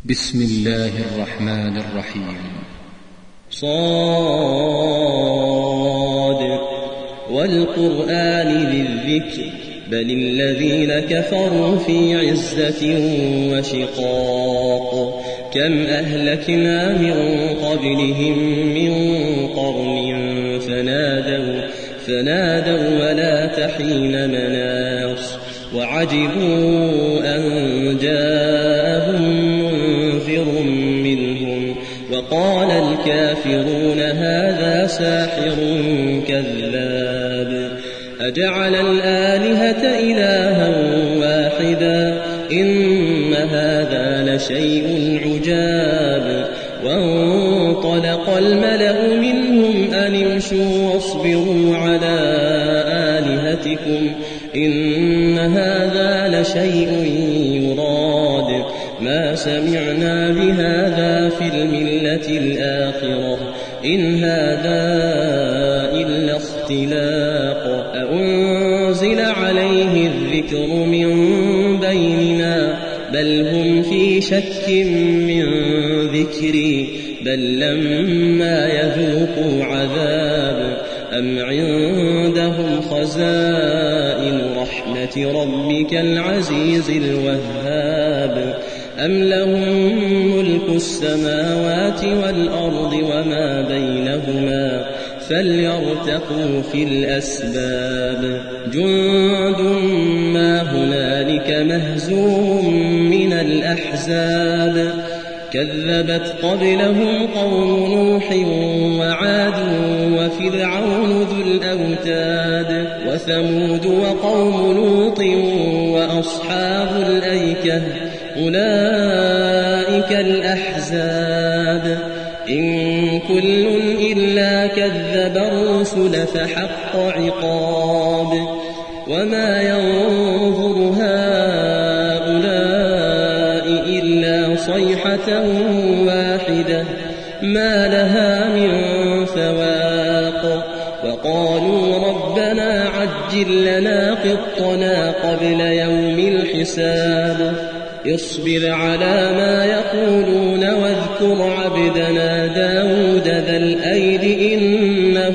بسم الله الرحمن الرحيم. صاد والقرآن ذي الذكر بل الذين كفروا في عزة وشقاق كم أهلكنا من قبلهم من قرن فنادوا ولا تحين مناص وعجبوا أن جاءهم منذر منهم وقال الكافرون هذا ساحر كذاب أجعل الآلهة إلها واحدا إن هذا لشيء عجاب وانطلق الملأ منهم أن امشوا واصبروا على آلهتكم إن هذا لشيء يراد ما سمعنا بهذا في الملة الآخرة إن هذا إلا اختلاق أأنزل عليه الذكر من بيننا بل هم في شك من ذكري بل لما يذوقوا عذاب أم عندهم خزائن رحمة ربك العزيز الوهاب أم لهم ملك السماوات والأرض وما بينهما فليرتقوا في الأسباب جند ما هنالك مهزوم من الأحزاب كذبت قبلهم قوم نوح وعاد وفرعون ذو الأوتاد وثمود وقوم لوط وأصحاب الأيكة أولئك الأحزاب إن كل إلا كذب الرسل فحق عقاب وما ينظر هؤلاء إلا صيحة واحدة ما لها من فواق وقالوا ربنا عجل لنا قطنا قبل يوم الحساب اصبر على ما يقولون واذكر عبدنا داود ذا الأيد إنه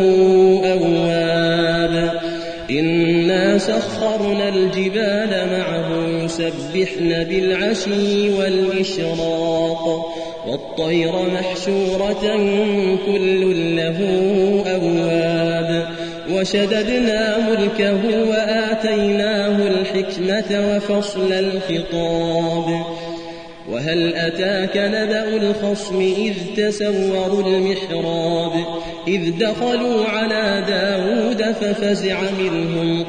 أواب إنا سخرنا الجبال معه يسبحن بالعشي والإشراق والطير محشورة كل له أواب وشددنا ملكه وآتيناه الحكمة وفصل الخطاب وهل أتاك نبأ الخصم إذ تسوروا المحراب إذ دخلوا على داود ففزع منهم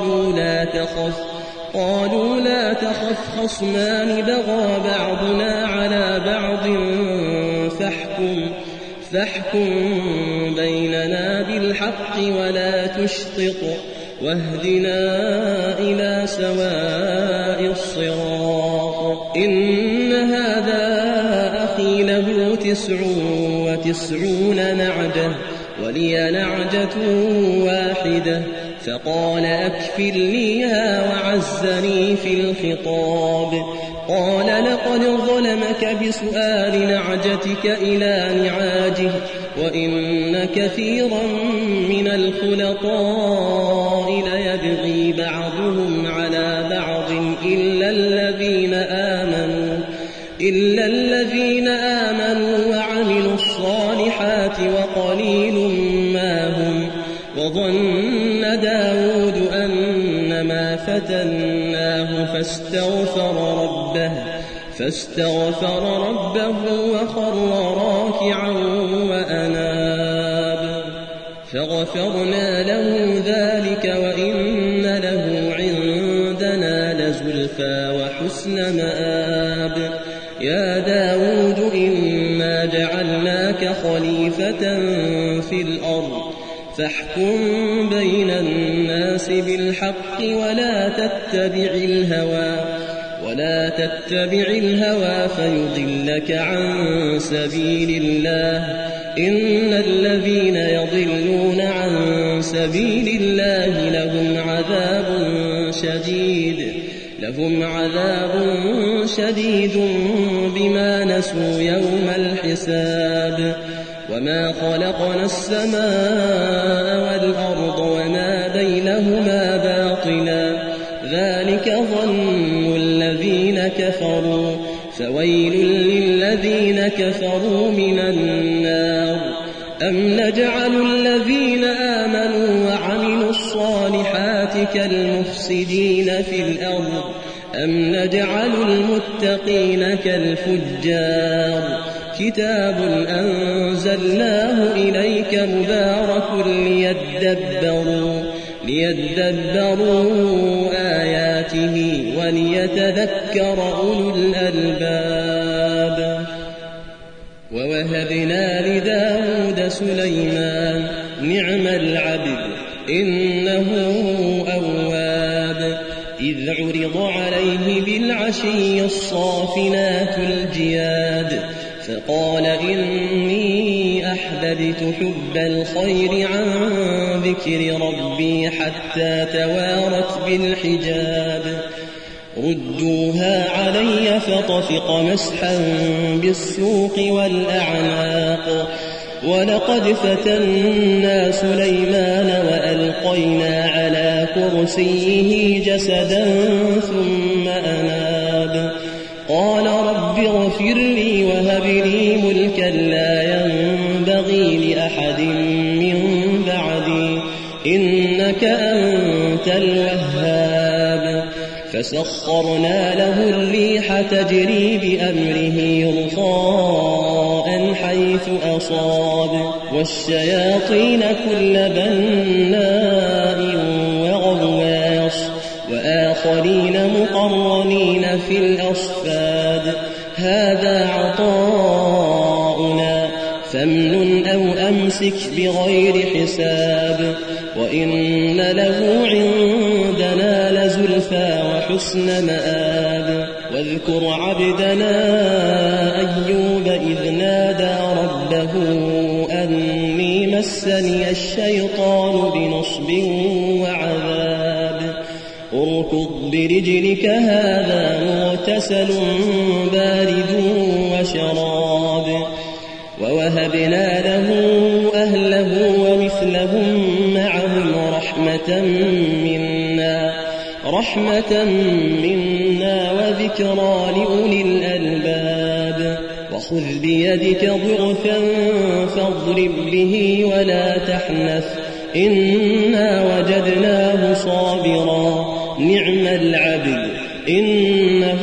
قالوا لا تخف خصمان بغى بعضنا على بعض فاحكم بيننا بالحق ولا تشطط واهدنا إلى سواء الصراط إن هذا أخي له 99 نعجة ولي نعجة واحدة فقال أكفلنيها وعزني في الخطاب قال لقد ظلمك بسؤال نعجتك إلى نعاجه وإن كثيرا من الخلطاء ليبغي بعضهم على بعض إلا الذين آمنوا وعملوا الصالحات وقليل ما هم وظن داود أنما فتناه فاستغفر ربه وخر راكعا وأناب فغفرنا له ذلك وإن له عندنا لزلفى وحسن مآب يا داود إنا جعلناك خليفة في الأرض فاحكم بين الناس بالحق ولا تتبع الهوى فيضلك عن سبيل الله إن الذين يضلون عن سبيل الله لهم عذاب شديد لهم عذاب شديد بما نسوا يوم الحساب وما خلقنا السماء والأرض وما بينهما باطلا ذلك ظن الذين كفروا فويل للذين كفروا من النار أم نجعل الذين آمنوا وعملوا الصالحات كالمفسدين في الأرض أم نجعل المتقين كالفجار كتاب أنزلناه إليك مبارك ليدبروا آياته وليتذكر أولو الألباب ووهبنا لداود سليمان نعم العبد إنه أواب إذ عرض عليه بالعشي الصافنات الجياد فقال إني أحببت حب الخير عن ذكر ربي حتى توارت بالحجاب ردوها علي فطفق مسحا بالسوق والأعناق ولقد فتنا سليمان وألقينا على كرسيه جسدا ثم أناب قال رب اغفر لي وهب لي ملكا لا ينبغي لأحد من بعدي إنك أنت الوهاب فسخرنا له الريح تجري بأمره رخاء حيث أصاب والشياطين كل بناء وغواص وآخرين مقرنين في الأصفاد هذا عطاؤنا فامنن أو أمسك بغير حساب وإن له عندنا لزلفى وحسن مآب واذكر عبدنا أيوب إذ نادى ربه أني مسني الشيطان بنصب وعذاب اركض برجلك هذا مغتسل بارد وشراب ووهبنا له أهله ومثلهم معهم رحمة منا وذكرى لأولي الألباب وخذ بيدك ضغثا فاضرب به ولا تحنث إنا وجدناه صابرا نعم العبد إنه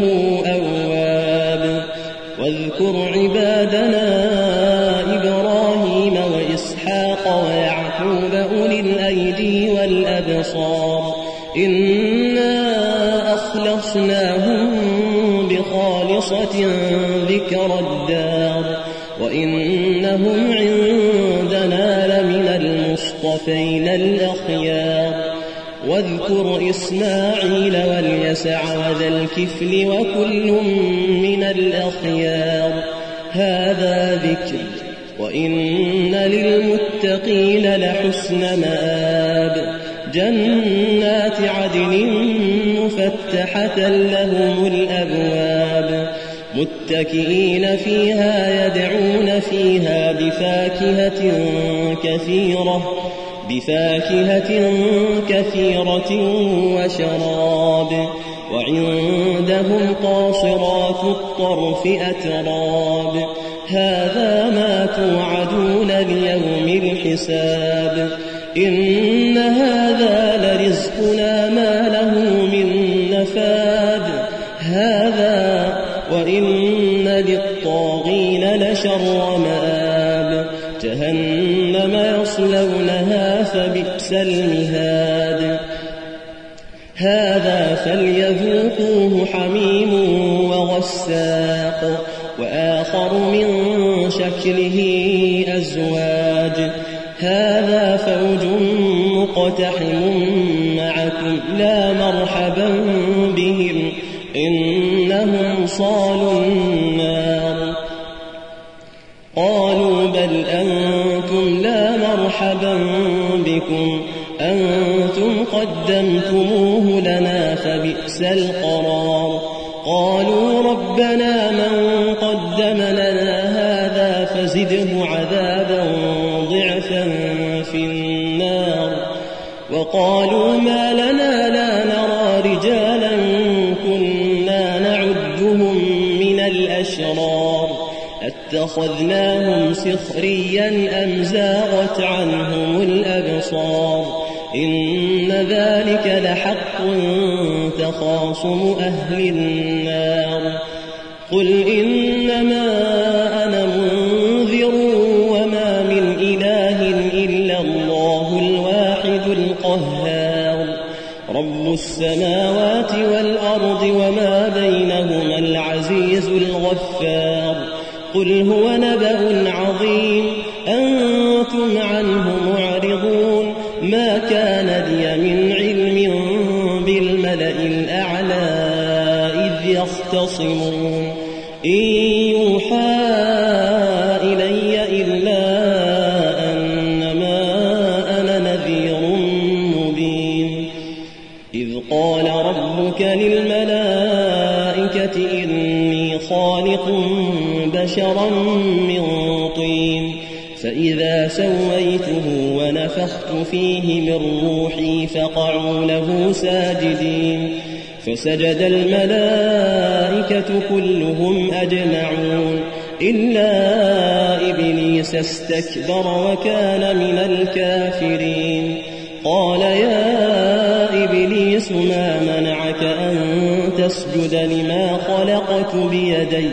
أواب واذكر عبادنا إبراهيم وإسحاق ويعقوب أولي الأيدي والأبصار إنا أخلصناهم بخالصة ذكر الدار وإنهم عندنا لمن المصطفين الأخيار واذكر إسماعيل واليسع وذا الكفل وكل من الأخيار هذا ذكر وإن للمتقين لحسن مآب جنات عدن مفتحة لهم الأبواب متكئين فيها يدعون فيها بفاكهة كثيرة وشراب وعندهم قاصرات الطرف أتراب هذا ما توعدون ليوم الحساب إن هذا لرزقنا ما له من نفاد هذا وإن للطاغين لشر مآب جهنم يصلونها فبئس المهاد هذا فليذوقوه حميم وغساق وآخر من شكله أزواج هذا فوج مقتحم معكم لا مرحبا بهم إنهم صالوا النار قالوا بل أنتم لا مرحبا بكم أنتم قدمتموه لنا فبئس القرار قالوا ربنا من قدم لنا هذا فزده عذابا ضعفا في النار وقالوا ما لنا لا نرى رجالا كنا نعدهم من الأشرار اتخذناهم سخريا أم زاغت عنهم الأبصار إن ذلك لحق تخاصم أهل النار قل إنما أنا منذر وما من إله إلا الله الواحد القهار رب السماوات والأرض وما بينهما العزيز الغفار قل هو نبأ عظيم أنتم عنه معرضون ما كان لي من علم بالملأ الأعلى إذ يختصمون إن يوحى إلي إلا أنما أنا نذير مبين إذ قال ربك للملائكة إني خالق بشرا من طين فإذا سويته ونفخت فيه من روحي فقعوا له ساجدين فسجد الملائكة كلهم أجمعون إلا إبليس استكبر وكان من الكافرين قال يا إبليس ما منعك أن تسجد لما خلقت بيدي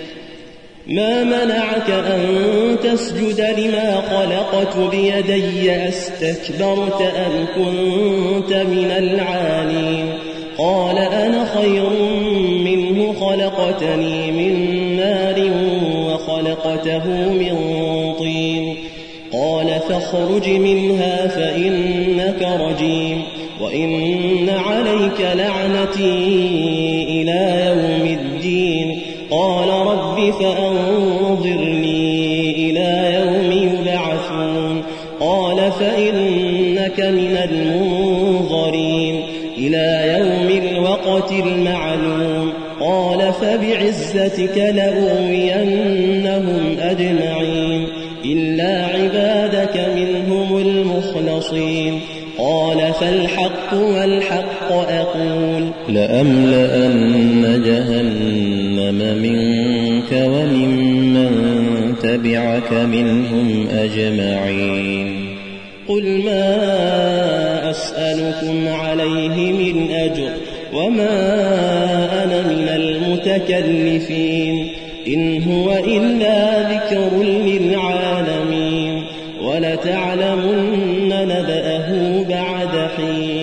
أستكبرت أم كنت من العالين قال أنا خير منه خلقتني من نار وخلقته من طين قال فاخرج منها فإنك رجيم وإن عليك لعنتي إلى يوم الدين قال رب فأنظرني إلى يوم يبعثون قال فإنك من المنظرين إلى يوم الوقت المعلوم قال فبعزتك لأغوينهم أجمعين إلا عبادك منهم المخلصين قال فالحق والحق أقول لأملأن جهنم منك وممن تبعك منهم أجمعين قل ما أسألكم عليه من أجر وما أنا من المتكلفين إن هو إلا ذكر للعالمين ولتعلمن نبأه بعد حين